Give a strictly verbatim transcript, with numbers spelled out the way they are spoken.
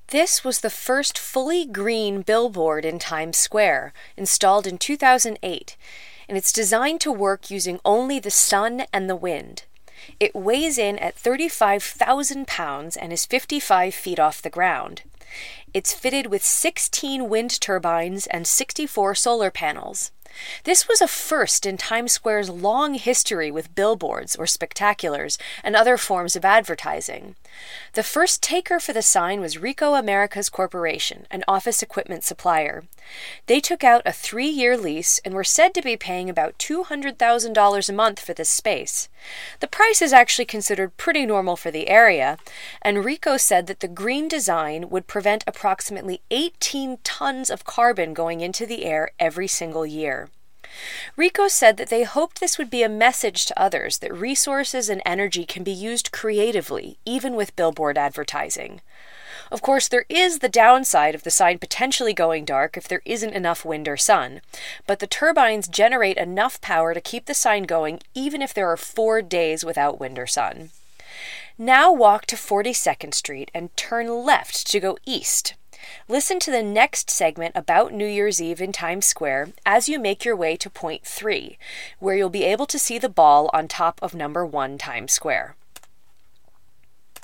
This was the first fully green billboard in Times Square, installed in two thousand eight, and it's designed to work using only the sun and the wind. It weighs in at thirty-five thousand pounds and is fifty-five feet off the ground. It's fitted with sixteen wind turbines and sixty-four solar panels. This was a first in Times Square's long history with billboards or spectaculars and other forms of advertising. The first taker for the sign was Ricoh Americas Corporation, an office equipment supplier. They took out a three-year lease and were said to be paying about two hundred thousand dollars a month for this space. The price is actually considered pretty normal for the area, and Ricoh said that the green design would prevent approximately eighteen tons of carbon going into the air every single year. Ricoh said that they hoped this would be a message to others that resources and energy can be used creatively, even with billboard advertising. Of course, there is the downside of the sign potentially going dark if there isn't enough wind or sun, but the turbines generate enough power to keep the sign going even if there are four days without wind or sun. Now walk to forty-second Street and turn left to go east. Listen to the next segment about New Year's Eve in Times Square as you make your way to point three, where you'll be able to see the ball on top of number one Times Square.